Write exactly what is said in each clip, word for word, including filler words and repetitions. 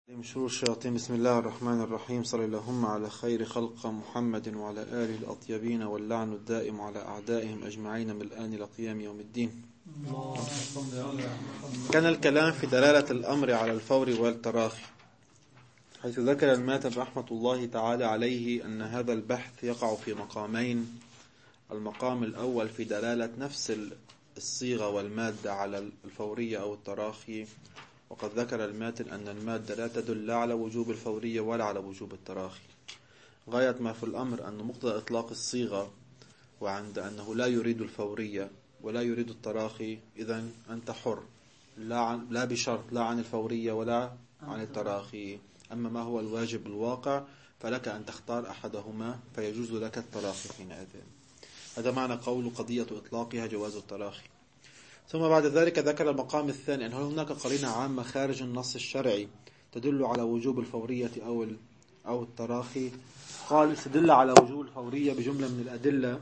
من شرور الشياطين. بسم الله الرحمن الرحيم. صلى اللهم على خير خلق محمد وعلى آله الأطيبين، واللعن الدائم على أعدائهم أجمعين من الآن إلى قيام يوم الدين. كان الكلام في دلالة الأمر على الفور والتراخي، حيث ذكر الماتن رحمة الله تعالى عليه أن هذا البحث يقع في مقامين. المقام الأول في دلالة نفس الصيغة والمادة على الفورية أو التراخي، وقد ذكر الماتن أن المادة لا تدل لا على وجوب الفورية ولا على وجوب التراخي. غاية ما في الأمر أن مقتضى إطلاق الصيغة وعند أنه لا يريد الفورية ولا يريد التراخي، إذن أنت حر، لا, عن لا بشرط لا عن الفورية ولا عن التراخي. أما ما هو الواجب الواقع فلك أن تختار أحدهما، فيجوز لك التراخي حينئذ. هذا معنى قول قضية إطلاقها جواز التراخي. ثم بعد ذلك ذكر المقام الثاني أن هناك قرينة عامة خارج النص الشرعي تدل على وجوب الفورية أو أو التراخي. قال استدل على وجوب الفورية بجملة من الأدلة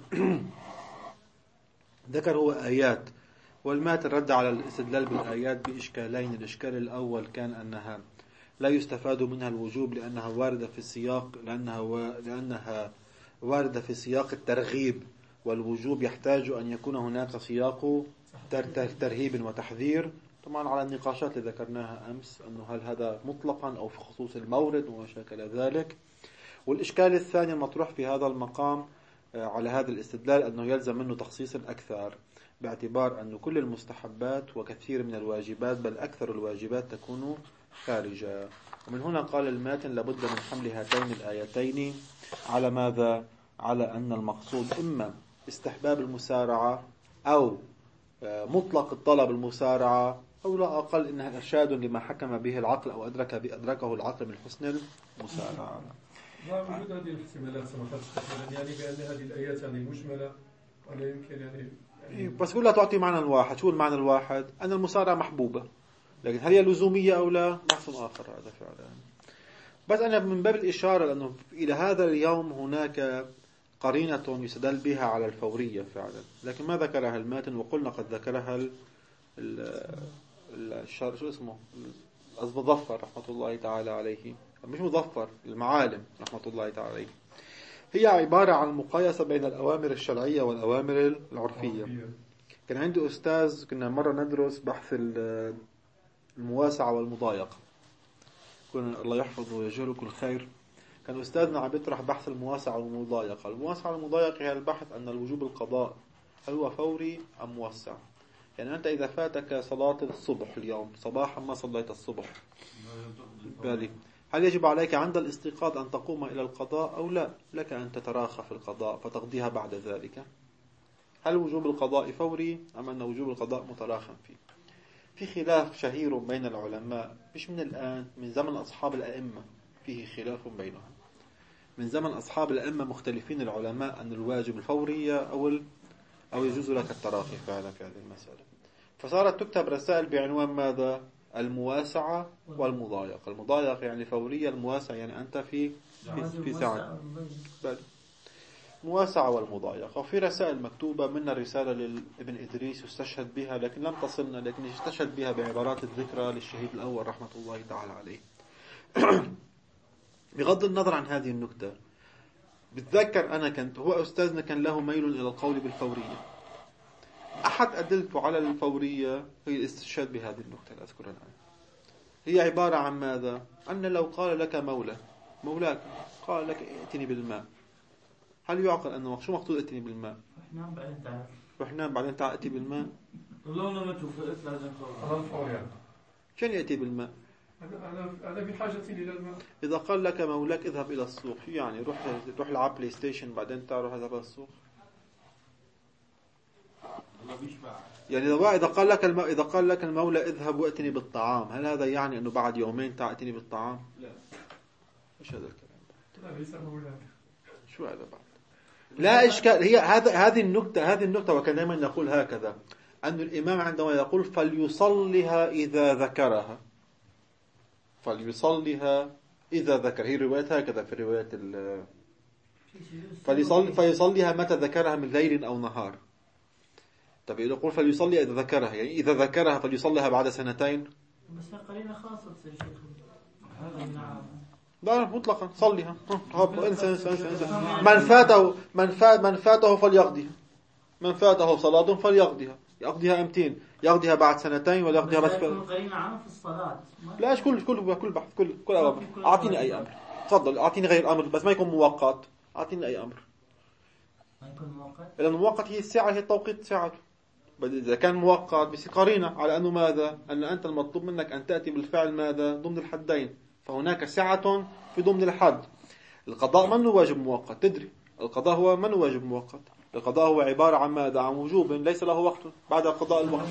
ذكر هو آيات، والماتن رد على الاستدلال بالآيات بإشكالين. الإشكال الأول كان أنها لا يستفاد منها الوجوب لأنها واردة في السياق لأنها و... لأنها واردة في سياق الترغيب، والوجوب يحتاج أن يكون هناك سياق ترهيب وتحذير. طبعا على النقاشات اللي ذكرناها أمس أنه هل هذا مطلقا أو في خصوص المورد وما شاكل ذلك. والإشكال الثاني المطروح في هذا المقام على هذا الاستدلال أنه يلزم منه تخصيص الأكثر، باعتبار أن كل المستحبات وكثير من الواجبات بل أكثر الواجبات تكون خارجة. ومن هنا قال الماتن لابد من حمل هاتين الآيتين على ماذا؟ على أن المقصود إما استحباب المسارعة أو مطلق الطلب المسارعة، أو لا أقل إنها إرشاد لما حكم به العقل أو أدرك أدركه العقل من حسن المسارعة. ما وجود هذه الاحتمالات سمحت يعني بأن هذه الآيات يعني مجملة ولا يمكن يعني, يعني بس كلها تعطي معنى واحد. شو المعنى الواحد؟ أن المسارعة محبوبة، لكن هل هي لزومية أو لا؟ بحث آخر هذا فعلا. بس أنا من باب الإشارة لأنه إلى هذا اليوم هناك قرينة يستدل بها على الفورية فعلا، لكن ما ذكرها الماتن، وقلنا قد ذكرها ال الشر شو اسمه المظفر رحمة الله تعالى عليه، مش مظفر المعالم رحمة الله تعالى عليه. هي عبارة عن مقايسة بين الأوامر الشرعية والأوامر العرفية. كان عندي أستاذ كنا مرة ندرس بحث المواسعة والمضايقة، كنا الله يحفظه ويجزاه كل خير. كان أستاذنا عم يطرح بحث المواسعة والمضايقة. المواسعة والمضايقة هي البحث أن الوجوب القضاء هل هو فوري أم موسع. يعني أنت إذا فاتك صلاة الصبح اليوم صباحا ما صليت الصبح بالي، هل يجب عليك عند الاستيقاظ أن تقوم إلى القضاء أو لا؟ لك أن تتراخى في القضاء فتقضيها بعد ذلك. هل وجوب القضاء فوري أم أن وجوب القضاء متراخى فيه؟ في خلاف شهير بين العلماء، مش من الآن، من زمن أصحاب الأئمة فيه خلاف بينهم. من زمن أصحاب الأئمة مختلفين العلماء أن الواجب الفورية أو ال... أو يجوز لك التراخي فعلا في هذه المسألة. فصارت تكتب رسائل بعنوان ماذا؟ المواسعة والمضايقة. المضايقة يعني فورية، المواسعة يعني أنت في في, في ساعة مواسعة والمضايقة. وفي رسائل مكتوبة، منها رسالة لابن إدريس يستشهد بها لكن لم تصلنا، لكن يستشهد بها بعبارات الذكرى للشهيد الأول رحمة الله تعالى عليه. بغض النظر عن هذه النكتة، بتذكر أنا كنت هو أستاذنا كان له ميل إلى القول بالفورية. أحد أدلته على الفورية هي الاستشهاد بهذه النكتة اللي أذكرها الآن. هي عبارة عن ماذا؟ أن لو قال لك مولى مولاك قال لك ائتني بالماء، هل يعقل أنه شو مقصود ائتني بالماء؟ رح نام بعدين تعال رح نام بعدين تعال ائتي بالماء. لو نمت وفقت لازم فور يعني شن يأتي بالماء؟ أنا أنا بحاجة إلى الماء. إذا قال لك مولاك اذهب إلى السوق، شو يعني؟ روح روح العب بلاي ستيشن بعدين تعال روح اذهب إلى السوق. يعني إذا قال لك الم... إذا قال لك المولى اذهب وأتني بالطعام، هل هذا يعني أنه بعد يومين تعال ائتني بالطعام؟ لا. إيش هذا الكلام؟ لا ليس مولاك. شو هذا بعد؟ لا إشكال. هي هذا هذه النكتة هذه النكتة وكان دائما نقول هكذا، أن الإمام عندما يقول فليصلها إذا ذكرها، فليصلها إذا ذكر، هي رواية هكذا في رواية ال فليصلي فيصليها متى ذكرها من ليل أو نهار. طب يقول فليصلي إذا ذكرها، يعني إذا ذكرها فليصليها بعد سنتين. بس قرينة خاصة تصير شيخ. لا مطلقا صليها. انسى انسى انسى انسى. من فاته من فات من فاته فليقضيها. من فاته صلاة فليقضيها. يقضيها امتين؟ يقضيها بعد سنتين ولا يقضيها بس؟ قرينا عنه في الصلاة. لا كل كل كل بحث كل كل أمر. أعطيني أي أمر. تفضل أعطيني غير أمر بس ما يكون مؤقت. أعطيني أي أمر. ما يكون مؤقت؟ لأن المؤقت هي الساعة هي التوقيت ساعته. إذا كان مؤقت بيصير قرينة على أنه ماذا؟ أن أنت المطلوب منك أن تأتي بالفعل ماذا؟ ضمن الحدين. فهناك ساعة في ضمن الحد. القضاء من هو واجب مؤقت؟ تدري القضاء هو من هو واجب مؤقت؟ القضاء هو عبارة عن ماذا؟ عن وجوب ليس له وقت بعد قضاء الوقت.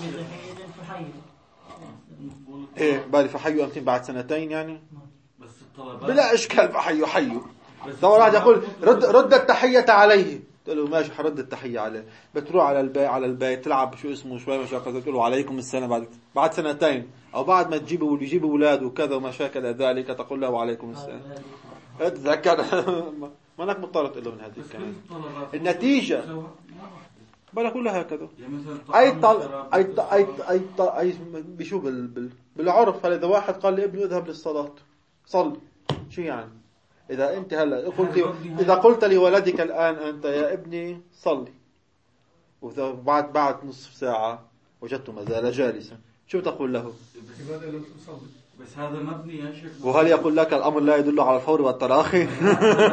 إيه بالي فحيوا أمتين بعد سنتين يعني. بس الطلبات بلا إشكال فحيوا حيوا. تو واحد يقول رد رد التحية عليه. تقول له ماشي حرد التحية عليه. بتروح على البيت على البيت تلعب شو اسمه شوي مشاكل تقول له عليكم السلام بعد بعد سنتين أو بعد ما تجيبوا ويجيبوا أولاد وكذا ومشاكل ذلك تقول له عليكم السلام. اتذكر ما انك مضطر تقول له من هذه الكلمة. النتيجة بلا كلها هكذا. أي طل أي ط... أي ط... أي ط... أي بشو بال... بال... بالعرف هل إذا واحد قال لابنه اذهب للصلاة صل شو يعني؟ إذا أنت هلا قلت إذا قلت لولدك الآن أنت يا ابني صلي وإذا بعد بعد نصف ساعة وجدته ما زال جالسا شو تقول له؟ لماذا لم تصلي؟ بس هذا مبني يا شيخ. وهل يقول لك الأمر لا يدل على الفور والتراخي؟ بس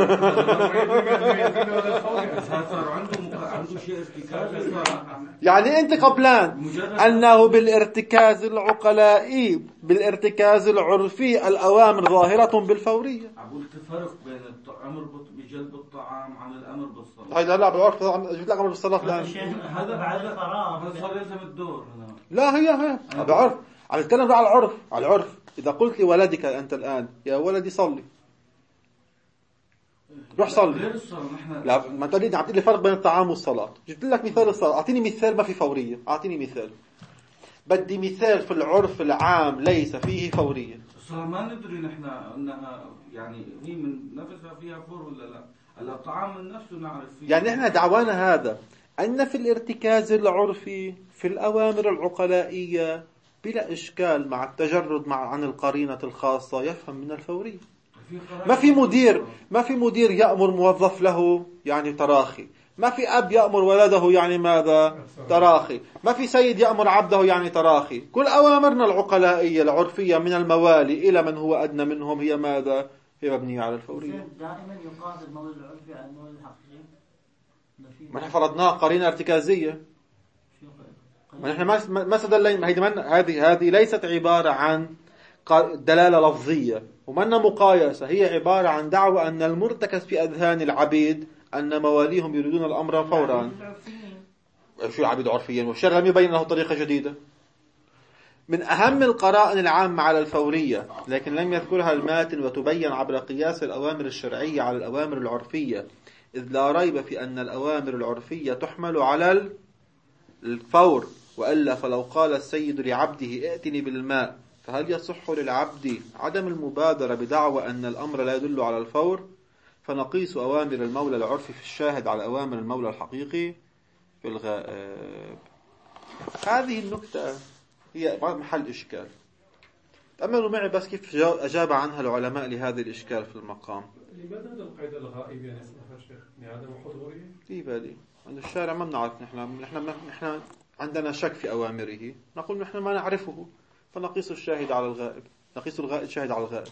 هذا صار عنده عنده شيء ارتكاز. يعني أنت قبلان أنه بالارتكاز العقلائي بالارتكاز العرفي الأوامر ظاهرة بالفورية. أقول فرق بين الأمر بجلب الطعام عن الأمر بالصلاة. هذا لا بالعرف جبت لك أمر بالصلاة الآن. هذا بعد الفراغ. هذا صار يلزم الدور هنا. لا هي هي بالعرف. عم نتكلم على العرف على العرف. إذا قلت لولدك أنت الآن يا ولدي صلي روح صلي. لا ما تريد عم تقول لي فرق بين الطعام والصلاة. جبت لك مثال الصلاة. أعطيني مثال ما في فورية. أعطيني مثال. بدي مثال في العرف العام ليس فيه فورية. الصلاة ما ندري نحن أنها يعني هي من نفسها فيها فور ولا لا. الطعام من نفسه نعرف فيه. يعني إحنا دعوانا هذا أن في الارتكاز العرفي في الأوامر العقلائية بلا إشكال مع التجرد مع عن القرينة الخاصة يفهم من الفورية. ما في مدير ما في مدير يأمر موظف له يعني تراخي. ما في أب يأمر ولده يعني ماذا؟ تراخي. ما في سيد يأمر عبده يعني تراخي. كل أوامرنا العقلائية العرفية من الموالي إلى من هو أدنى منهم هي ماذا؟ هي مبنية على الفورية. دائما يقاس المولد العرفي على المولد الحقيقي. ما نحن فرضناها قرينة ارتكازية. ما نحن ما ما استدلنا هذه هذه ليست عبارة عن دلالة لفظية ومنا مقايسة. هي عبارة عن دعوة أن المرتكز في أذهان العبيد أن مواليهم يريدون الأمر فورا. شو العبيد عرفيا والشرع لم يبين له طريقة جديدة. من أهم القرائن العامة على الفورية لكن لم يذكرها الماتن وتبين عبر قياس الأوامر الشرعية على الأوامر العرفية إذ لا ريب في أن الأوامر العرفية تحمل على الفور وإلا فلو قال السيد لعبده ائتني بالماء فهل يصح للعبد عدم المبادرة بدعوى أن الأمر لا يدل على الفور؟ فنقيس أوامر المولى العرفي في الشاهد على أوامر المولى الحقيقي في الغائب. هذه النكتة هي محل إشكال. تأملوا معي بس كيف أجاب عنها العلماء لهذا الإشكال في المقام. لماذا هذا القيد الغائب يعني اسمها شيخ؟ يعني عدم حضوره؟ في بالي عند الشارع ما بنعرف نحن نحن نحن عندنا شك في أوامره نقول نحن ما نعرفه فنقيس الشاهد على الغائب نقيس الغائب الشاهد على الغائب.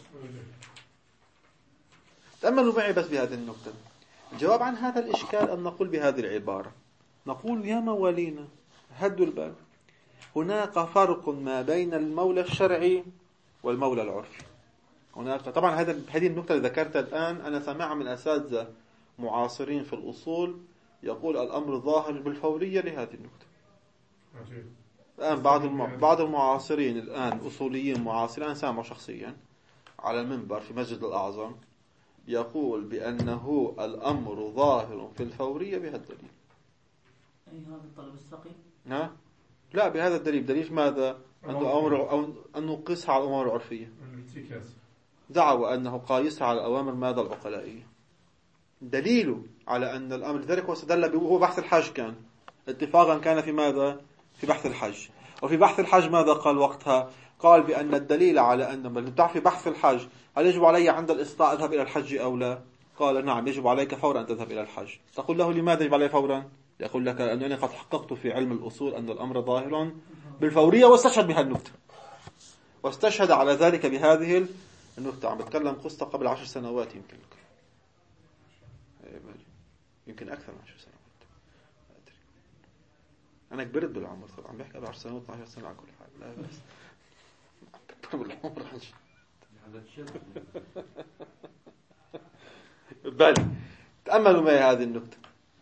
تأملوا معي بس بهذه النقطة. الجواب عن هذا الإشكال أن نقول بهذه العبارة نقول يا موالينا هدوا البال هناك فرق ما بين المولى الشرعي والمولى العرفي. هناك طبعا هذا هذه النقطة اللي ذكرتها الآن أنا سمعها من أساتذة معاصرين في الأصول يقول الأمر ظاهر بالفورية لهذه النقطة. الآن بعض الم... بعض المعاصرين الآن أصوليين معاصرين أنا سامع شخصيا على المنبر في مسجد الأعظم يقول بأنه الأمر ظاهر في الفورية بهذا الدليل. أي هذا الطلب السقي؟ ها؟ لا بهذا الدليل. دليل ماذا؟ أنه أمر أو أنه قيسها على الأمور العرفية. دعوة أنه قايسها على الأوامر ماذا العقلائية. دليله على أن الأمر ذلك هو استدل وهو بحث الحج كان اتفاقا كان في ماذا؟ في بحث الحج. وفي بحث الحج ماذا قال وقتها؟ قال بأن الدليل على أن من بتعرفي بحث الحج هل يجب علي عند الاستطاعة أذهب إلى الحج أو لا؟ قال نعم يجب عليك فورا أن تذهب إلى الحج. تقول له لماذا يجب علي فورا؟ يقول لك أنني قد حققت في علم الأصول أن الأمر ظاهر بالفورية، واستشهد بها النكتة، واستشهد على ذلك بهذه النكتة. عم بتكلم قصة قبل عشر سنوات يمكن لك. يمكن أكثر من عشر سنوات. أدري. أنا كبرت بالعمر طبعا، عم بحكي قبل عشر سنوات اثني عشر سنة على كل حال. لا بس أكبر بالعمر عشر. بالي. تأملوا معي هذه النكتة.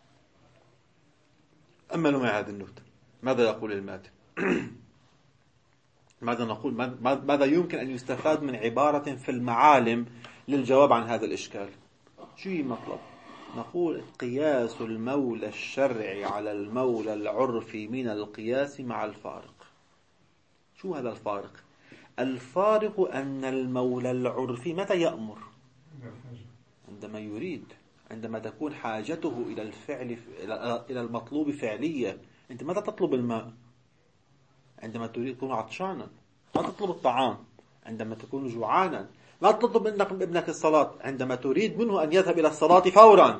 تأملوا معي هذه النكتة. ماذا يقول الماتن؟ ماذا نقول؟ ماذا يمكن أن يستفاد من عبارة في المعالم للجواب عن هذا الإشكال؟ شو مطلب؟ نقول قياس المولى الشرعي على المولى العرفي من القياس مع الفارق. شو هذا الفارق؟ الفارق أن المولى العرفي متى يأمر؟ عندما يريد، عندما تكون حاجته إلى الفعل إلى المطلوب فعلية. أنت متى تطلب الماء؟ عندما تريد تكون عطشانا. ما تطلب الطعام عندما تكون جوعانا. ما تطلب منك ابنك الصلاة عندما تريد منه أن يذهب إلى الصلاة فورا.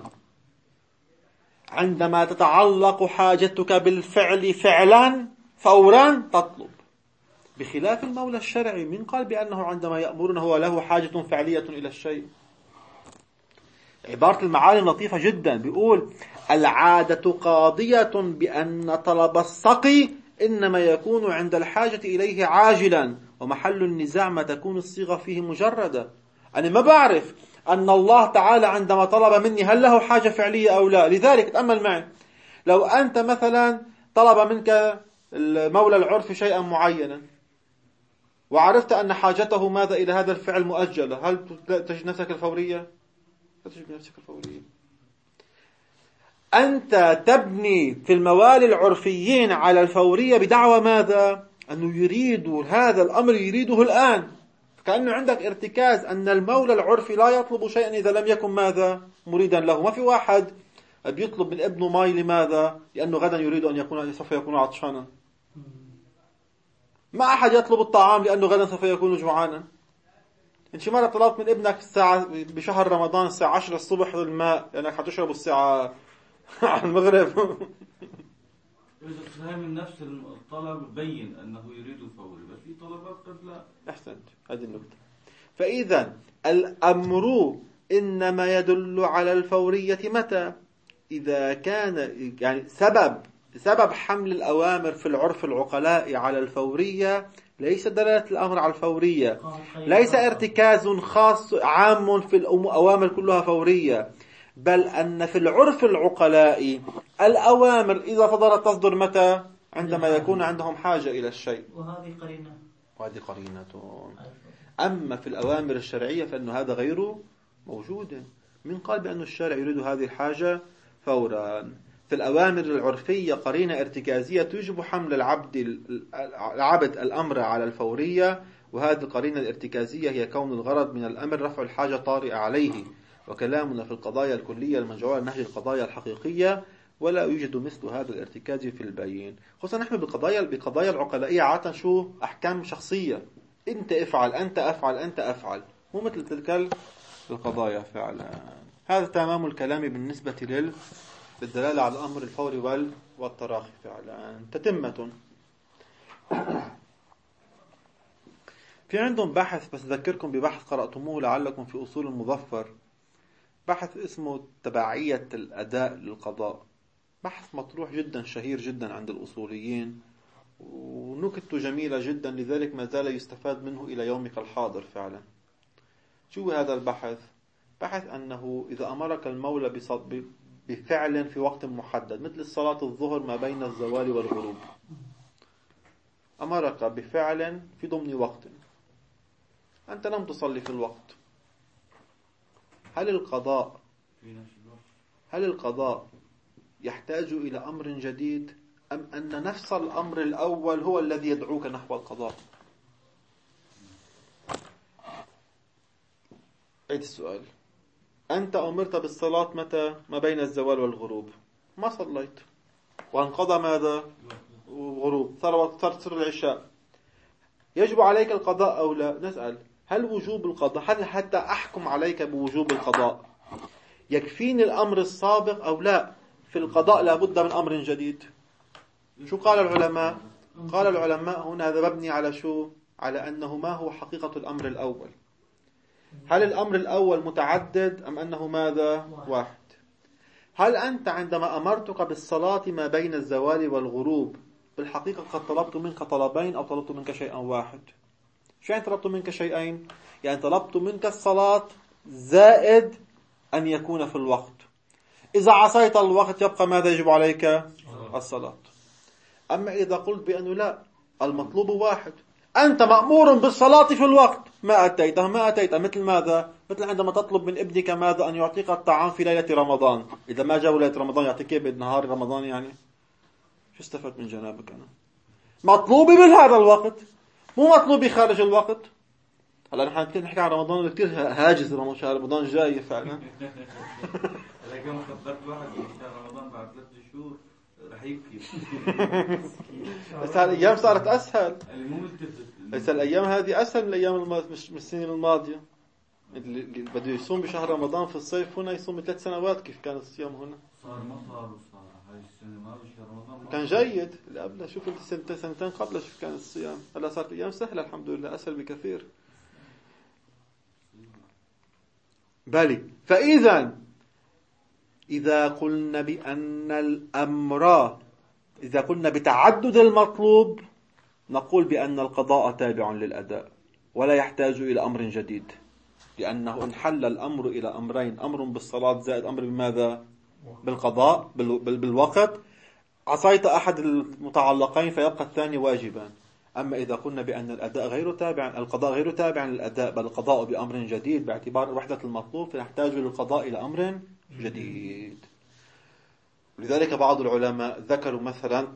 عندما تتعلق حاجتك بالفعل فعلا فورا تطلب. بخلاف المولى الشرعي، من قال بأنه عندما يأمرنا هو له حاجة فعلية إلى الشيء. عبارة المعالم لطيفة جدا، بيقول العادة قاضية بأن طلب السقي إنما يكون عند الحاجة إليه عاجلا، ومحل النزاع ما تكون الصيغة فيه مجردة. أنا ما بعرف أن الله تعالى عندما طلب مني هل له حاجة فعلية أو لا. لذلك تأمل معي، لو أنت مثلا طلب منك المولى العرفي شيئا معينا وعرفت أن حاجته ماذا إلى هذا الفعل مؤجلة، هل تجد نفسك الفورية؟ لا تجد نفسك الفورية. أنت تبني في الموالي العرفيين على الفورية بدعوى ماذا؟ أنه يريد هذا الأمر يريده الآن. كأنه عندك ارتكاز أن المولى العرفي لا يطلب شيئا إذا لم يكن ماذا؟ مريدا له. ما في واحد بيطلب من ابنه ماي لماذا؟ لأنه غدا يريد أن يكون سوف يكون عطشانا. ما أحد يطلب الطعام لأنه غدا سوف يكون جوعانا. إن شي مرة طلبت من ابنك الساعة بشهر رمضان الساعة عشرة الصبح الماء لأنك حتشرب الساعة على المغرب. إذا فهم من نفس الطلب بين أنه يريد فوري، بس في طلبات قد لا. أحسنت، هذه النقطة. فإذا الأمر إنما يدل على الفورية متى؟ إذا كان يعني سبب سبب حمل الأوامر في العرف العقلاء على الفورية ليس دلالة الأمر على الفورية، ليس ارتكاز خاص عام في الأوامر كلها فورية، بل أن في العرف العقلاء الأوامر إذا فضلت تصدر متى؟ عندما يكون عندهم حاجة إلى الشيء. وهذه قرينة وهذه قرينة. أما في الأوامر الشرعية فإن هذا غير موجود. من قال بأن الشارع يريد هذه الحاجة فورا. في الأوامر العرفية قرينة ارتكازية تجب حمل العبد العبد الأمر على الفورية، وهذه القرينة الارتكازية هي كون الغرض من الأمر رفع الحاجة طارئة عليه. وكلامنا في القضايا الكلية المنجوة نهج القضايا الحقيقية، ولا يوجد مثل هذا الارتكاز في البين. خصوصا نحن بالقضايا بقضايا العقلائية عادة شو أحكام شخصية، أنت افعل أنت أفعل أنت أفعل، مو مثل تلك القضايا فعلا. هذا تمام الكلام بالنسبة لل بالدلالة على الأمر الفوري والتراخي فعلا. تتمة. في عندهم بحث بس أذكركم ببحث قرأتموه لعلكم في أصول المظفر، بحث اسمه تبعية الأداء للقضاء. بحث مطروح جدا شهير جدا عند الأصوليين ونكته جميلة جدا، لذلك ما زال يستفاد منه إلى يومك الحاضر فعلا. شو هذا البحث؟ بحث أنه إذا أمرك المولى بفعل في وقت محدد مثل الصلاة الظهر ما بين الزوال والغروب، أمرك بفعل في ضمن وقت، أنت لم تصلي في الوقت، هل القضاء هل القضاء يحتاج إلى أمر جديد أم أن نفس الأمر الأول هو الذي يدعوك نحو القضاء؟ عيد السؤال. أنت أمرت بالصلاة متى؟ ما بين الزوال والغروب، ما صليت وانقضى ماذا؟ غروب، صار صار العشاء. يجب عليك القضاء أو لا؟ نسأل هل وجوب القضاء، هل حتى أحكم عليك بوجوب القضاء يكفيني الأمر السابق أو لا؟ في القضاء لابد من أمر جديد. شو قال العلماء؟ قال العلماء هنا هذا مبني على شو؟ على أنه ما هو حقيقة الأمر الأول. هل الأمر الأول متعدد أم أنه ماذا؟ واحد. هل أنت عندما أمرتك بالصلاة ما بين الزوال والغروب بالحقيقة قد طلبت منك طلبين أو طلبت منك شيئا واحد؟ شو يعني طلبت منك شيئين؟ يعني طلبت منك الصلاة زائد أن يكون في الوقت. إذا عصيت الوقت يبقى ماذا يجب عليك؟ الصلاة. أما إذا قلت بأنه لا، المطلوب واحد، أنت مأمور بالصلاة في الوقت، ما أتيته ما أتيته مثل ماذا؟ مثل عندما تطلب من ابنك ماذا؟ أن يعطيك الطعام في ليلة رمضان. إذا ما جاء ليلة رمضان يعطيك بنهار رمضان، يعني شو استفدت من جنابك؟ أنا مطلوبي بهذا الوقت، مو مطلوبي خارج الوقت. هلا نحن كثير نحكي عن رمضان كثير هاجس، رمضان شهر رمضان جاي فعلا. هلا كم خبرت واحد شهر رمضان بعد ثلاث شهور رح يبكي. بس هالأيام صارت أسهل. اللي مو ملتفت. بس الأيام هذه أسهل من الأيام الماضية، مش مش السنين الماضية. اللي بده يصوم بشهر رمضان في الصيف هنا يصوم ثلاث سنوات. كيف كان الصيام هنا؟ صار مطر وصار هاي السنة ما بشهر رمضان كان جيد. اللي قبله شوف انت سنتين سنتين قبله شوف كان الصيام. هلا صارت أيام سهلة الحمد لله، أسهل بكثير. بالي فإذا إذا قلنا بأن الأمر، إذا قلنا بتعدد المطلوب، نقول بأن القضاء تابع للأداء ولا يحتاج إلى أمر جديد، لأنه انحل الأمر إلى أمرين: أمر بالصلاة زائد أمر بماذا؟ بالقضاء بالوقت. عصيت أحد المتعلقين فيبقى الثاني واجبا. أما إذا قلنا بأن الأداء غير تابع، القضاء غير تابع للأداء، بل القضاء بأمر جديد باعتبار وحدة المطلوب، فنحتاج للقضاء إلى أمر جديد. لذلك بعض العلماء ذكروا مثلا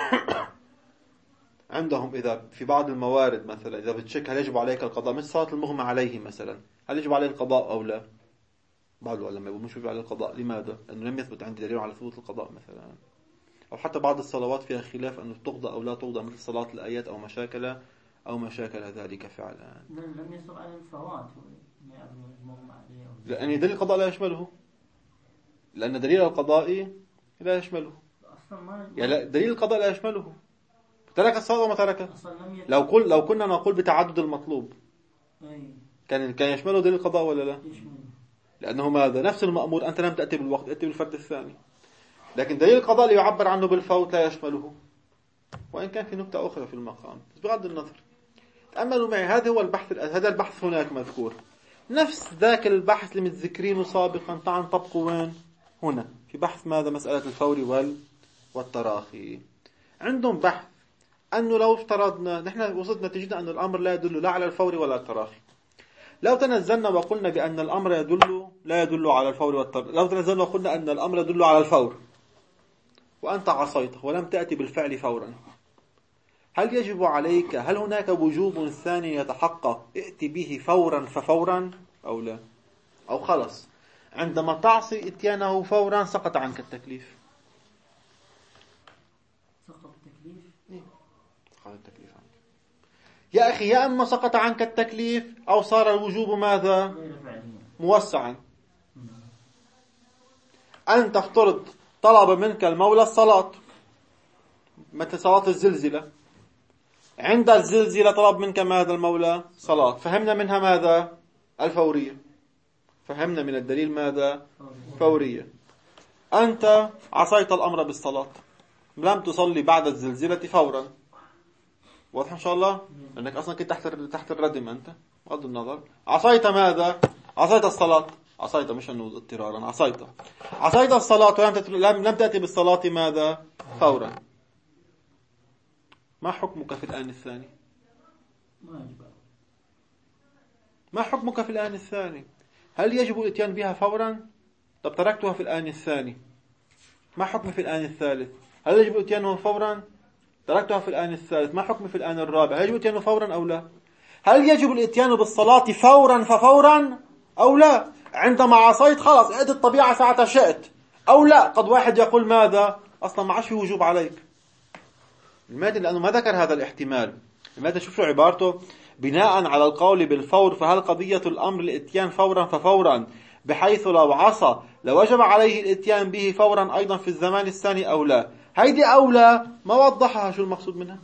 عندهم إذا في بعض الموارد مثلا إذا بتشك هل يجب عليك القضاء، مثل صلاة المغمى عليه مثلا، هل يجب عليه القضاء أو لا؟ بعض العلماء يقولون مش يجب عليه القضاء. لماذا؟ لأنه لم يثبت عندي دليل على ثبوت القضاء مثلا. أو حتى بعض الصلوات فيها خلاف أنه تقضى أو لا تقضى، مثل صلاة الآيات أو مشاكل أو مشاكل ذلك فعلا. لم يصب على الفوات المغمى عليه. لأن دليل القضاء لا يشمله، لأن دليل القضاء لا يشمله. يعني دليل القضاء لا يشمله. ترك الصلاة وما تركه. لو قل لو كنا نقول بتعدد المطلوب كان كان يشمله دليل القضاء ولا لا؟ لأنه ماذا؟ نفس المأمور، أنت لم تأتي بالوقت، أتي بالفرد الثاني. لكن دليل القضاء اللي يعبر عنه بالفوت لا يشمله، وإن كان في نقطة أخرى في المقام. بس بغض النظر تأملوا معي، هذا هو البحث. هذا البحث هناك مذكور، نفس ذاك البحث اللي متذكرينه سابقا. تعال نطبقه وين؟ هنا في بحث ماذا؟ مسألة الفور وال والتراخي. عندهم بحث أنه لو افترضنا نحن وصلت نتيجة أن الأمر لا يدل لا على الفور ولا التراخي. لو تنزلنا وقلنا بأن الأمر يدل لا يدل على الفور والتراخي، لو تنزلنا وقلنا أن الأمر يدل على الفور وأنت عصيته ولم تأتي بالفعل فورا، هل يجب عليك، هل هناك وجوب ثاني يتحقق ائتي به فورا ففورا أو لا؟ أو خلص عندما تعصي اتيانه فورا سقط عنك التكليف؟ سقط التكليف؟ سقط التكليف عنك يا أخي. يا أما سقط عنك التكليف أو صار الوجوب ماذا؟ موسعا. أن تفترض طلب منك المولى الصلاة مثل صلاة الزلزلة، عند الزلزلة طلب منك ماذا المولى؟ صلاة. فهمنا منها ماذا؟ الفورية. فهمنا من الدليل ماذا؟ فورية. أنت عصيت الأمر بالصلاة، لم تصلي بعد الزلزلة فورا. واضح إن شاء الله؟ لأنك أصلا كنت تحت تحت الردم. أنت بغض النظر عصيت ماذا؟ عصيت الصلاة. عصيت مش أنه اضطرارا، عصيت عصيت الصلاة ولم لم تأتي بالصلاة ماذا؟ فورا. ما حكمك في الآن الثاني؟ ما حكمك في الآن الثاني؟ هل يجب الاتيان بها فورا؟ طب تركتها في الآن الثاني، ما حكم في الآن الثالث؟ هل يجب الاتيان فورا؟ تركتها في الآن الثالث، ما حكم في الآن الرابع؟ هل يجب الاتيان فورا أو لا؟ هل يجب الاتيان بالصلاة فورا ففورا أو لا؟ عندما عصيت خلاص ائت الطبيعة ساعة شئت أو لا؟ قد واحد يقول ماذا؟ أصلا ما عادش في وجوب عليك. لماذا؟ لأنه ما ذكر هذا الاحتمال. الماتن شوف شو عبارته: بناء على القول بالفور فهل قضية الأمر الاتيان فورا ففورا بحيث لو عصى لوجب عليه الاتيان به فورا أيضا في الزمان الثاني أو لا. هيدي أولى ما وضحها شو المقصود منها.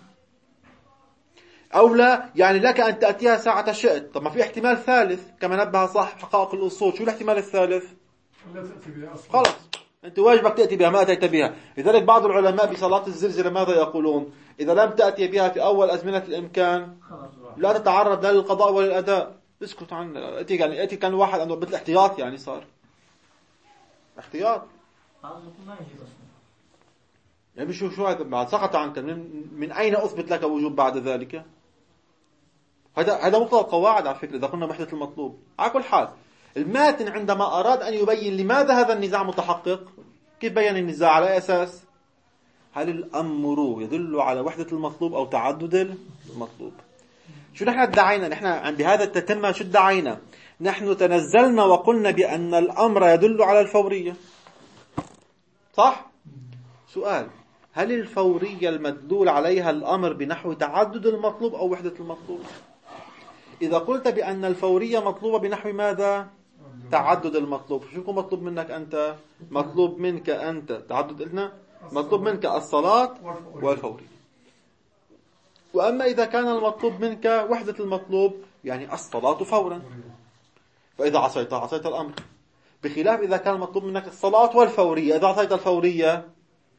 أولى يعني لك أن تأتيها ساعة شئت. طب ما في احتمال ثالث كما نبه صاحب حقائق الأصول. شو الاحتمال الثالث؟ لا تأتي بها أصلا. خلص أنت واجبك تأتي بها ما أتيت بها. لذلك بعض العلماء بصلاة الزلزلة ماذا يقولون؟ إذا لم تأتي بها في أول أزمنة الإمكان لا تتعرض لا للقضاء ولا للأداء. اسكت عن أتي يعني أتي كان واحد عنده مثل احتياط يعني صار احتياط ما يجب أصلا. يعني شو شو هذا بعد سقط عنك من, من أين أثبت لك وجوب بعد ذلك؟ هذا هذا مقتضى القواعد على فكرة. إذا قلنا وحدة المطلوب على كل حال الماتن عندما أراد أن يبين لماذا هذا النزاع متحقق كيف بين النزاع؟ على أساس هل الأمر يدل على وحدة المطلوب أو تعدد المطلوب. شو نحن ادعينا؟ نحن عند هذا التتمة شو ادعينا؟ نحن تنزلنا وقلنا بأن الأمر يدل على الفورية، صح؟ سؤال: هل الفورية المدلول عليها الأمر بنحو تعدد المطلوب أو وحدة المطلوب؟ إذا قلت بأن الفورية مطلوبة بنحو ماذا؟ تعدد المطلوب. شو يكون مطلوب منك أنت؟ مطلوب منك أنت تعدد قلنا مطلوب منك الصلاة والفورية. وأما إذا كان المطلوب منك وحدة المطلوب يعني الصلاة فورا، فإذا عصيت عصيت الأمر. بخلاف إذا كان المطلوب منك الصلاة والفورية، إذا عصيت الفورية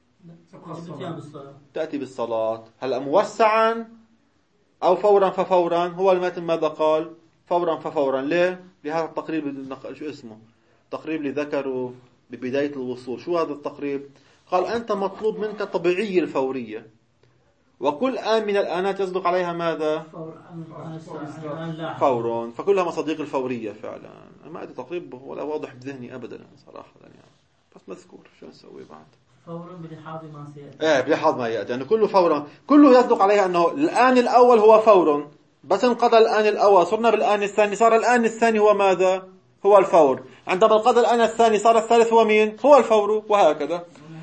تأتي بالصلاة. هل موسعا أو فورا ففورا؟ هو المتن ماذا قال؟ فورا ففورا. ليه؟ لهذا التقريب شو اسمه؟ تقريب لذكروا ببداية الوصول. شو هذا التقريب؟ قال أنت مطلوب منك طبيعي الفورية، وكل آن من الآنات يصدق عليها ماذا؟ فور. فكلها مصاديق الفورية فعلا. ما أدري تقريب ولا واضح بذهني أبدا صراحة يعني، بس مذكور. شو نسوي بعد؟ فورا بلحاظ ما سيأتي. إيه بلحاظ ما يأتي يعني كله فورا، كله يصدق عليها أنه الآن الأول هو فور، بس انقضى الآن الأول صرنا بالآن الثاني، صار الآن الثاني هو ماذا؟ هو الفور. عندما انقضى الآن الثاني صار الثالث هو مين؟ هو الفور، وهكذا.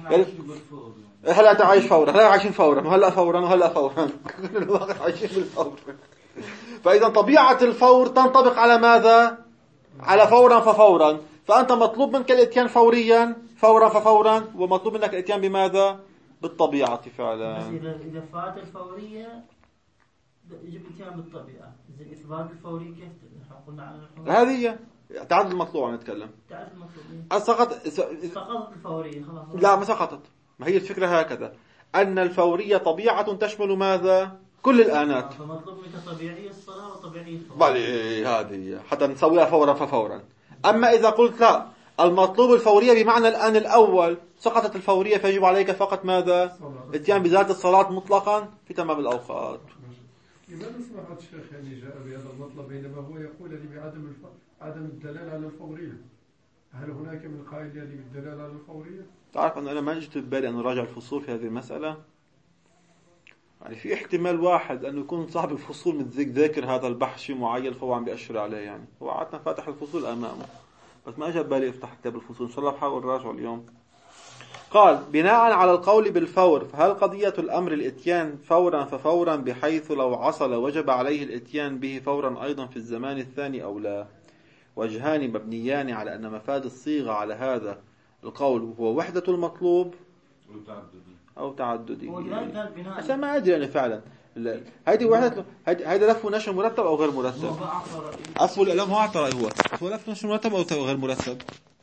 هلا تعيش فورا، هلا عايشين فورا، وهلا فورا وهلا فورا كل الوقت عايشين بالفور. فإذا طبيعة الفور تنطبق على ماذا؟ على فورا ففورا. فأنت مطلوب منك الاتيان فوريا فورا ففورا، ومطلوب منك الاتيان بماذا؟ بالطبيعة فعلا. بس إذا إذا فات الفورية يجب الاتيان بالطبيعة. إذا إثبات الفورية كيف قلنا عن الحكم؟ هذه تعدد المطلوب عم نتكلم. تعدد المطلوب. سقط سقطت الفورية خلاص. لا ما سقطت. ما هي الفكرة هكذا أن الفورية طبيعة تشمل ماذا؟ كل الآنات. فمطلوب منك طبيعية الصلاة وطبيعية الفورية. بل هذه حتى نسويها فورا ففورا. أما إذا قلت لا المطلوب الفورية بمعنى الآن الأول، سقطت الفورية فيجب عليك فقط ماذا؟ اتيان بذات الصلاة مطلقا في تمام الأوقات. لماذا سمعت الشيخ يعني جاء بهذا المطلب بينما هو يقول لي بعدم الف... عدم الدلالة على الفورية؟ هل هناك من قائل يعني بالدلالة على الفورية؟ تعرف أن أنا ما جئت ببالي أن أراجع الفصول في هذه المسألة. يعني في احتمال واحد أنه يكون صاحب الفصول متذكر هذا البحث شيء معين فهو عم بيأشر عليه. يعني هو عادة فاتح الفصول أمامه بس ما أجى ببالي افتح كتاب الفصول. إن شاء الله بحاول راجعه اليوم. قال: بناء على القول بالفور فهل قضية الأمر الاتيان فورا ففورا بحيث لو عصل وجب عليه الاتيان به فورا أيضا في الزمان الثاني أو لا. وجهان مبنيان على أن مفاد الصيغة على هذا القول هو وحدة المطلوب أو تعددي. عشان ما أدري أنا فعلا هيدي وحدة هيدا لف ونشر مرتب أو غير مرتب. أصل الألم هو أعطى رأي هو هو لف ونشر مرتب أو غير مرتب.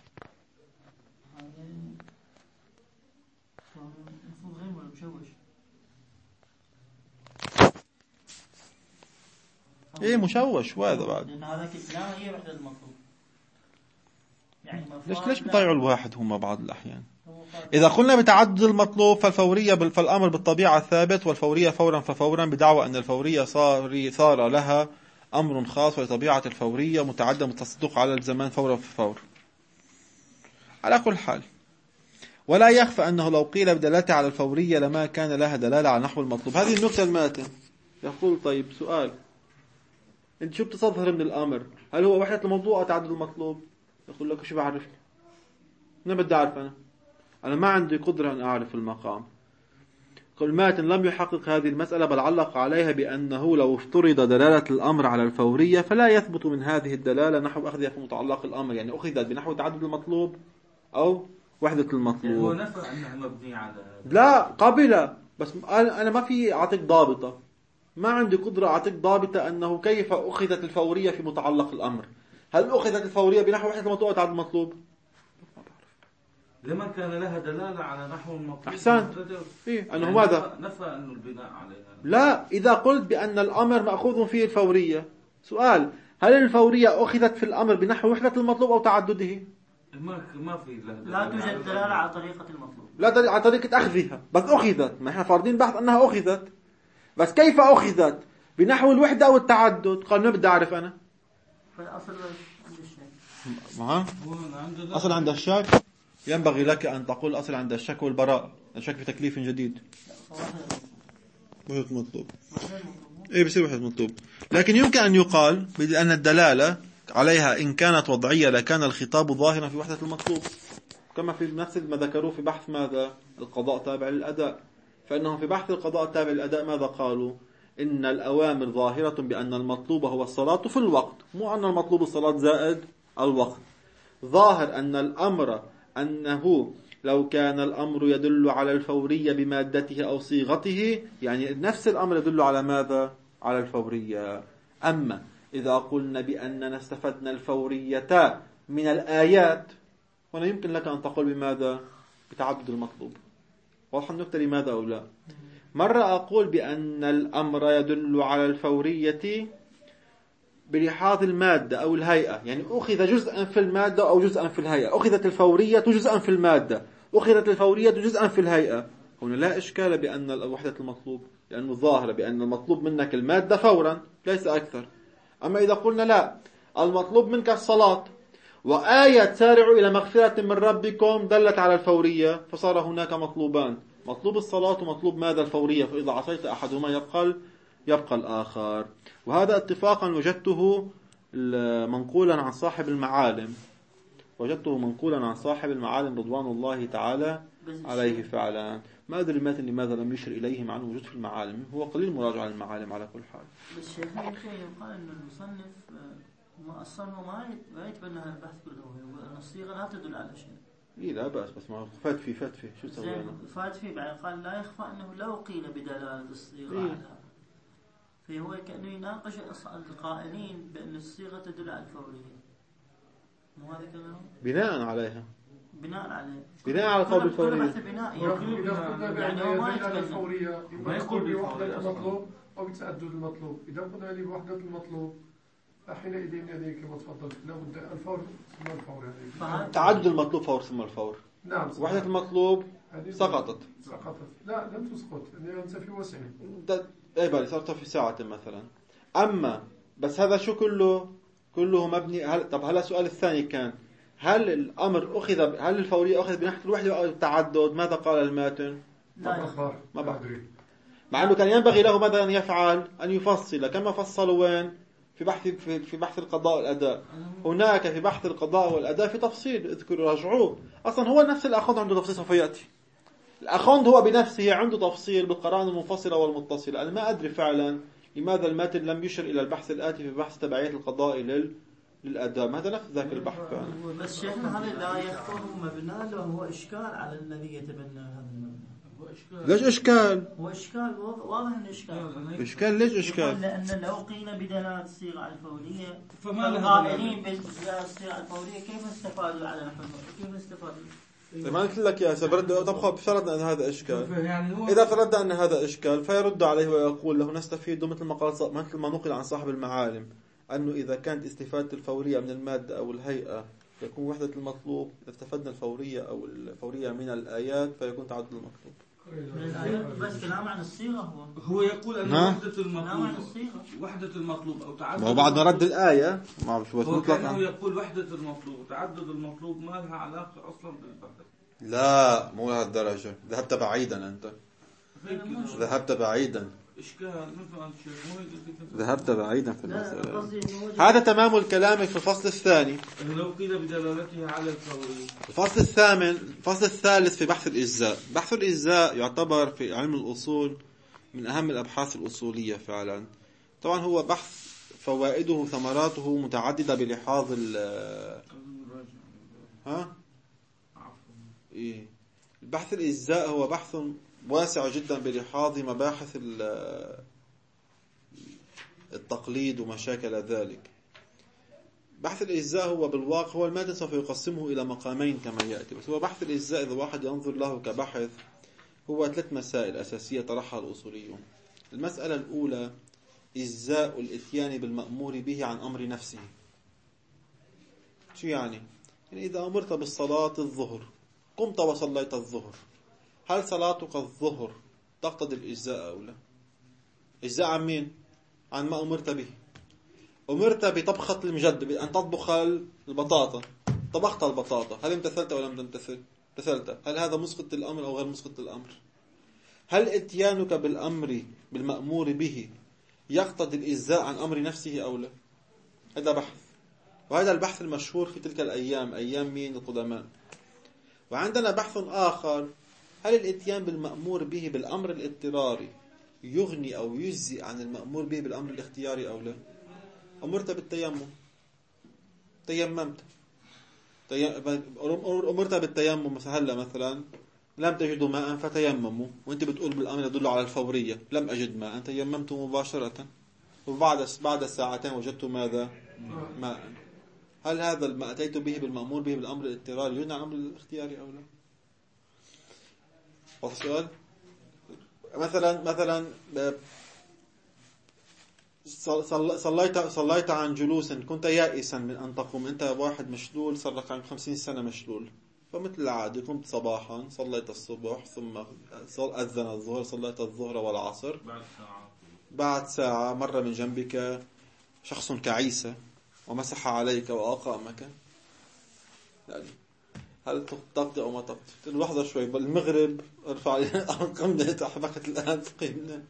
ايه مشوش وهذا بعد. لأن هذا الكلام هي وحدة المطلوب. يعني ليش ليش بيضيعوا الواحد هم بعض الأحيان؟ إذا قلنا بتعدد المطلوب فالفورية فالأمر بالطبيعة ثابت، والفورية فورا ففورا بدعوى أن الفورية صار صار لها أمر خاص وطبيعة الفورية متعدم التصدق على الزمان فورا ففور. على كل حال ولا يخفى أنه لو قيل بدلالته على الفورية لما كان لها دلالة على نحو المطلوب. هذه النكتة الماتن. يقول طيب سؤال، انت شو بتصدر من الأمر؟ هل هو وحدة الموضوع أو تعدد المطلوب؟ يقول لك شو بعرفني؟ أنا بدي أعرف. أنا أنا ما عندي قدرة أن أعرف المقام. الماتن لم يحقق هذه المسألة، بل علق عليها بأنه لو افترض دلالة الأمر على الفورية فلا يثبت من هذه الدلالة نحو أخذها في متعلق الأمر، يعني أخذت بنحو تعدد المطلوب أو وحدة هو المطلوب. نفى أنها مبنية على لا قبل، بس أنا ما في أعطيك ضابطة، ما عندي قدرة أعطيك ضابطة أنه كيف أخذت الفورية في متعلق الأمر. هل أخذت الفورية بنحو وحدة المطلوب أو تعدد المطلوب؟ لمن كان لها دلالة على نحو المطلوب. أحسنت. إيه أنه يعني ماذا؟ نفى أن البناء عليها. لا، إذا قلت بأن الأمر مأخوذ فيه الفورية، سؤال: هل الفورية أخذت في الأمر بنحو وحدة المطلوب أو تعدده؟ ما ما في لا توجد دلالة على طريقة المطلوب. لا دليل على طريقة أخذها، بس أخذت. ما إحنا فارضين بحث أنها أخذت، بس كيف أخذت؟ بنحو الوحدة أو التعدد؟ قال ما بدي أعرف أنا. فالأصل عند الشيء. معها؟ أصل عند الشك ينبغي لك أن تقول أصل عند الشك والبراء، الشك في تكليف جديد. وحدة مطلوب. إيه بصير وحدة مطلوب، لكن يمكن أن يقال بأن الدلالة عليها إن كانت وضعية لكان الخطاب ظاهرا في وحدة المطلوب، كما في نفس ما ذكروه في بحث ماذا؟ القضاء تابع للأداء. فإنهم في بحث القضاء تابع للأداء ماذا قالوا؟ إن الأوامر ظاهرة بأن المطلوب هو الصلاة في الوقت، مو أن المطلوب الصلاة زائد الوقت. ظاهر أن الأمر أنه لو كان الأمر يدل على الفورية بمادته أو صيغته، يعني نفس الأمر يدل على ماذا؟ على الفورية. أما إذا قلنا بأننا استفدنا الفورية من الآيات، هنا يمكن لك أن تقول بماذا؟ بتعدد المطلوب. واضح النكتة لماذا أو لا؟ مرة أقول بأن الأمر يدل على الفورية بلحاظ المادة أو الهيئة، يعني أخذ جزءا في المادة أو جزءا في الهيئة. أخذت الفورية جزءا في المادة، أخذت الفورية جزءا في الهيئة. هنا لا إشكال بأن وحدة المطلوب، لأنه ظاهر بأن المطلوب منك المادة فورا ليس أكثر. أما إذا قلنا لا، المطلوب منك الصلاة، وآية سارعوا إلى مغفرة من ربكم دلت على الفورية، فصار هناك مطلوبان، مطلوب الصلاة ومطلوب ماذا؟ الفورية. فإذا عصيت أحدهما يبقى يبقى الآخر. وهذا اتفاقا وجدته منقولا عن صاحب المعالم، وجدته منقولا عن صاحب المعالم رضوان الله تعالى عليه فعلا. ما أدري المتن لماذا لم يشر إليه مع أنه موجود في المعالم، هو قليل مراجعة للمعالم على كل حال. بس شيخ يقال أن المصنف ما أصلا ما ما يتبنى هذا البحث كله، وأن الصيغة لا تدل على شيء. إيه لا بأس، بس ما فات فيه فات فيه شو سوينا؟ فات فيه بعد قال لا يخفى أنه لو قيل بدلالة الصيغة إيه؟ عليها، فهو كأنه يناقش القائلين بأن الصيغة تدل على الفورية. مو هذا كلام؟ بناء عليها. بناء عليه. بناء على قول الفورية. بحث بنائي. يعني هو ما يتكلم الفورية، ما يقول بوحدة المطلوب أو بتعدد المطلوب. إذا قلنا لي بوحدة المطلوب فحينئذ يعني كما تفضلت لابد الفور ثم الفور. يعني تعدد المطلوب فور ثم الفور. نعم. وحدة المطلوب سقطت. سقطت. لا لم تسقط، يعني أنت في وسع. اي بالي صارت في ساعة مثلا. أما بس هذا شو كله كله مبني. هل طب هلا السؤال الثاني كان: هل الأمر أخذ هل الفورية أخذ بناحية الوحدة أو التعدد؟ ماذا قال الماتن؟ لا ما بعرف. مع أنه كان ينبغي له ماذا أن يفعل؟ أن يفصل كما فصلوا وين؟ في بحث في بحث القضاء والأداء. هناك في بحث القضاء والأداء في تفصيل، اذكروا راجعوه. أصلا هو نفس الأخذ عنده تفصيل سوف يأتي. الأخوند هو بنفسه عنده تفصيل بالقرائن المنفصلة والمتصلة. أنا ما أدري فعلا لماذا الماتن لم يشر إلى البحث الآتي في بحث تبعية القضاء لل... للأداء. هذا نفس ذاك البحث فعلا. بس شيخنا هذا لا يخفى مبنى له هو إشكال على الذي يتبنى هذا المبنى. ليش إشكال؟ هو إشكال واضح إنه إشكال. إشكال ليش إشكال؟ لأن لو قيل بدلالة الصيغة الفورية فالقائلين بدلالة الصيغة الفورية كيف استفادوا على نحو كيف استفادوا؟ ما قلت لك يا سبرد. طب خب فرضنا أن هذا إشكال. إذا فرضنا أن هذا إشكال فيرد عليه ويقول له نستفيد مثل ما قال مثل ما نقل عن صاحب المعالم أنه إذا كانت استفادة الفورية من المادة أو الهيئة يكون وحدة المطلوب. إذا استفدنا الفورية أو الفورية من الآيات فيكون تعدد المطلوب. بس كلام عن الصيغة هو هو يقول أن وحدة المطلوب وحدة المطلوب أو تعدد. ما هو بعد ما رد الآية ما مش هو كأنه يقول وحدة المطلوب وتعدد المطلوب ما لها علاقة أصلا بالبحث. لا مو لهالدرجة. ذهبت بعيدا أنت. ذهبت بعيدا. إشكال مثل أنت شيخ مو هيك. ذهبت بعيدا في لا المسألة. قصدي إنه وجد- هذا تمام الكلام في الفصل الثاني. لو قيل بدلالتها على الفوري. الفصل الثامن الفصل الثالث في بحث الإجزاء. بحث الإجزاء يعتبر في علم الأصول من أهم الأبحاث الأصولية فعلا. طبعا هو بحث فوائده وثمراته متعددة بلحاظ ال ها إيه البحث الإجزاء هو بحث واسع جدا بلحاظ مباحث التقليد ومشاكل ذلك. بحث الإجزاء هو بالواقع هو المادة سوف يقسمه إلى مقامين كما يأتي، بس هو بحث الإجزاء إذا واحد ينظر له كبحث هو ثلاث مسائل أساسية طرحها الأصوليون. المسألة الأولى إجزاء الإتيان بالمأمور به عن أمر نفسه. شو يعني؟ يعني إذا أمرت بالصلاة الظهر قمت وصليت الظهر، هل صلاتك الظهر تقتضي الإجزاء أو لا؟ إجزاء عن مين؟ عن ما أمرت به. أمرت بطبخة المجد بأن تطبخ البطاطا، طبخت البطاطا، هل امتثلت ولا لم تمتثل؟ امتثلت. هل هذا مسقط الأمر أو غير مسقط الأمر؟ هل اتيانك بالأمر بالمأمور به يقتضي الإجزاء عن أمر نفسه أو لا؟ هذا بحث، وهذا البحث المشهور في تلك الأيام، أيام مين؟ القدماء. وعندنا بحث آخر، هل الاتيان بالمأمور به بالأمر الاضطراري يغني أو يجزي عن المأمور به بالأمر الاختياري أو لا؟ أمرت بالتيمم، تيممت، أمرت بالتيمم هلا مثلا لم تجدوا ماء فتيمموا، وانت بتقول بالأمر يدل على الفورية، لم أجد ماء تيممت مباشرة، وبعد بعد ساعتين وجدت ماذا؟ ماء. هل هذا ما أتيت به بالمأمور به بالأمر الاضطراري يغني عن الأمر الاختياري أو لا؟ وصل السؤال؟ مثلا مثلا صليت صليت عن جلوس، كنت يائسا من أن تقوم، أنت واحد مشلول صار لك عن خمسين سنة مشلول، فمثل العادة قمت صباحا صليت الصبح ثم أذن الظهر، صليت الظهر والعصر، بعد ساعة بعد ساعة مر من جنبك شخص كعيسى ومسح عليك وأقامك، يعني هل تقضي أو ما تقضي؟ لحظة شوي، بالمغرب ارفع قمنا أحبكت الآن قمنا.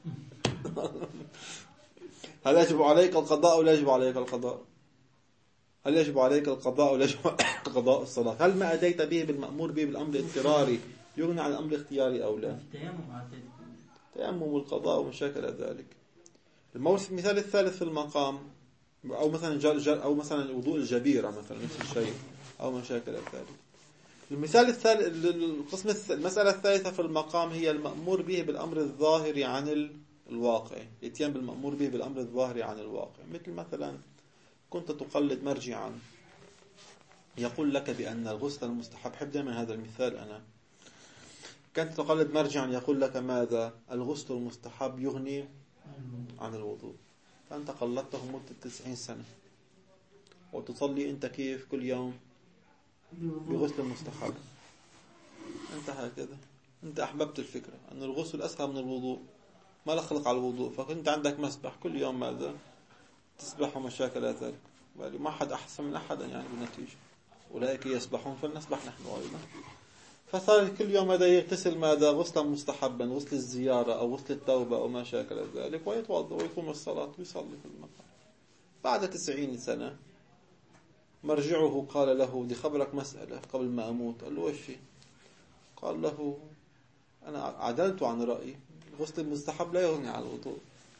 هل يجب عليك القضاء أو لا يجب عليك القضاء؟ هل يجب عليك القضاء أو لا يجب قضاء الصلاة؟ هل ما أتيت به بالمأمور به بالأمر الاضطراري يغني عن الأمر الاختياري أو لا؟ التيمم تيمم والقضاء ومشاكل ذلك. المثال الثالث في المقام، أو مثلا جل أو مثلا وضوء الجبيرة مثلا نفس الشيء أو مشاكل ذلك. المثال الثالث، القسم المسألة الثالثة في المقام هي المأمور به بالأمر الظاهر عن الواقع، الاتيان بالمأمور به بالأمر الظاهر عن الواقع. مثل مثلا كنت تقلد مرجعا يقول لك بأن الغسل المستحب، حب دائما هذا المثال، أنا كنت تقلد مرجعا يقول لك ماذا؟ الغسل المستحب يغني عن الوضوء، فأنت قلدته مدة تسعين سنة وتصلي أنت كيف كل يوم بغسل المستحب. أنت هكذا، أنت أحببت الفكرة أن الغسل أسهل من الوضوء، ما لا خلق على الوضوء، فكنت عندك مسبح كل يوم ماذا؟ تسبح ومشاكل ذلك، ما أحد أحسن من أحد يعني بالنتيجة، أولئك يسبحون فلنسبح نحن أيضا. فصار كل يوم هذا يغتسل ماذا؟ غسلا مستحبا، غسل الزيارة أو غسل التوبة أو ما شاكل ذلك، ويتوضأ ويقوم الصلاة ويصلي في المقام. بعد تسعين سنة مرجعه قال له دي خبرك مسألة قبل ما أموت، قال له وش في؟ قال له أنا عدلت عن رأيي، الغسل المستحب لا يغني عن الوضوء.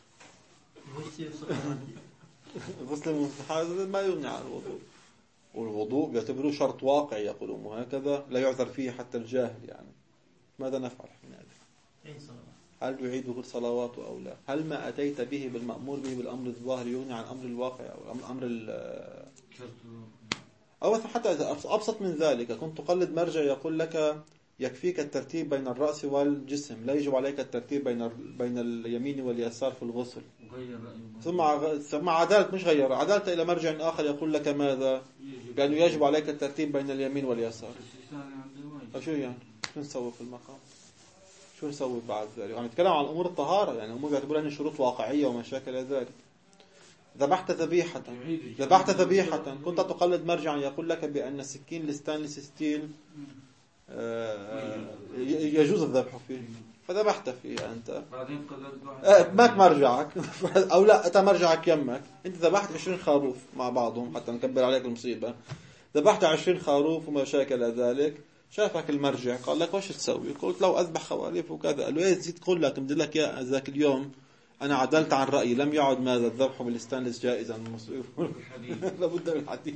الغسل المستحب ما يغني عن الوضوء، والوضوء بيعتبروه شرط واقع يقولون، وهكذا لا يعذر فيه حتى الجاهل. يعني ماذا نفعل حينئذ؟ هل يعيد كل صلواته أو لا؟ هل ما أتيت به بالمأمور به بالأمر الظاهر يغني عن أمر الواقع أو أمر ال أو حتى أبسط من ذلك، كنت تقلد مرجع يقول لك يكفيك الترتيب بين الرأس والجسم، لا يجب عليك الترتيب بين بين اليمين واليسار في الغسل، ثم ثم عدلت، مش غير، عدلت إلى مرجع آخر يقول لك ماذا؟ بأنه يجب عليك الترتيب بين اليمين واليسار. شو يعني؟ شو نسوي في المقام؟ شو نسوي بعد ذلك؟ عم نتكلم عن أمور الطهارة، يعني أمور يعتبرها أنها شروط واقعية ومشاكل ذلك. ذبحت ذبيحة ذبحت ذبيحة كنت تقلد مرجعا يقول لك بأن السكين الستانلس ستيل يجوز الذبح فيه، فذبحت فيها أنت، بعدين قلدت واحد آه، مات مرجعك أو لا أتى مرجعك يمك، أنت ذبحت عشرين خروف مع بعضهم حتى نكبر عليك المصيبة، ذبحت عشرين خروف وما شاكل ذلك، شافك المرجع قال لك وش تسوي؟ قلت لو أذبح خواليف وكذا. قال له إيه زيد قول لك بدي لك يا ذاك اليوم أنا عدلت عن رأيي، لم يعد ماذا الذبح بالستانلس جائزا لابد من الحديد.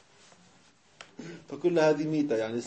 فكل هذه ميتة يعني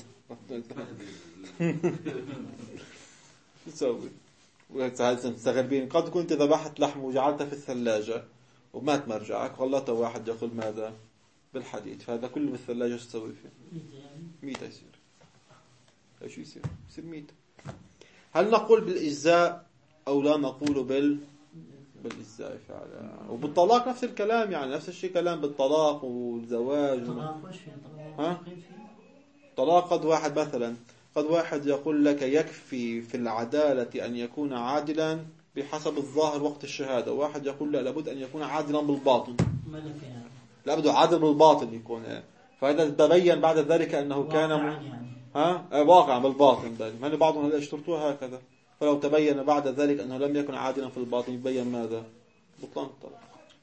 شو تسوي؟ تستغربين قد كنت ذبحت لحم وجعلتها في الثلاجة ومات مرجعك والله واحد يقول ماذا بالحديد، فهذا كله بالثلاجة شو تسوي فيه؟ ميتة يصير. شو يصير؟ يصير ميتة. هل نقول بالإجزاء أو لا نقول بال بالإجزاء فعلا؟ وبالطلاق نفس الكلام يعني نفس الشيء كلام بالطلاق والزواج. طلاق وش في ها؟ طلاق قد واحد مثلا قد واحد يقول لك يكفي في العدالة أن يكون عادلا بحسب الظاهر وقت الشهادة، واحد يقول لا لابد أن يكون عادلا بالباطن، لا بده عادل بالباطن يكون، فإذا تبين بعد ذلك أنه كان م... يعني. ها واقع بالباطن، يعني بعضهم هلا اشترطوها هكذا، فلو تبين بعد ذلك أنه لم يكن عادلا في الباطن يبين ماذا؟ بطلان الطلاق.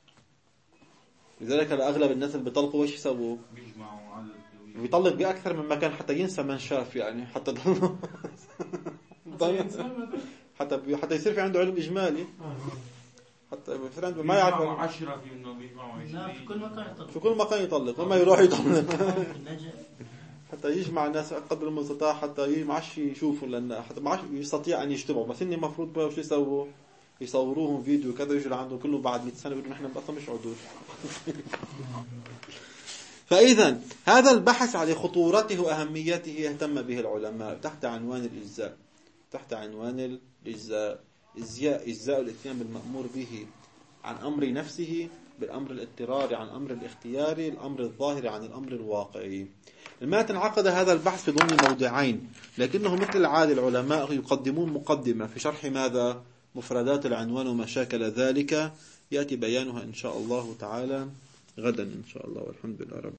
لذلك أغلب الناس اللي بيطلقوا وش يسووا؟ بيجمعوا على بيطلق بأكثر من مكان حتى ينسى من شاف يعني حتى حتى حتى يصير في عنده علم إجمالي، حتى في عنده ما يعرف عشرة في إنه بيجمعوا لا في كل مكان يطلق، في كل مكان يطلق لما يروح يطلق حتى يجمع الناس قدر المستطاع حتى ما عادش يشوفوا، لأن حتى ما عادش يستطيع أن يجتمعوا، بس إني مفروض بقى وش يسووا؟ يصوروهم فيديو كذا يجوا عنده كله بعد مئة سنة يقولوا نحن أصلا مش عدول. فإذا هذا البحث على خطورته وأهميته يهتم به العلماء تحت عنوان الإجزاء، تحت عنوان الإجزاء، إجزاء إجزاء الاتيان بالمأمور به عن أمر نفسه بالأمر الاضطراري عن أمر الاختياري، الأمر الظاهري عن الأمر الواقعي. لما تنعقد هذا البحث في ضمن موضعين، لكنه مثل العادة العلماء يقدمون مقدمة في شرح ماذا؟ مفردات العنوان وما شاكل ذلك، يأتي بيانها إن شاء الله تعالى غدا إن شاء الله، والحمد لله رب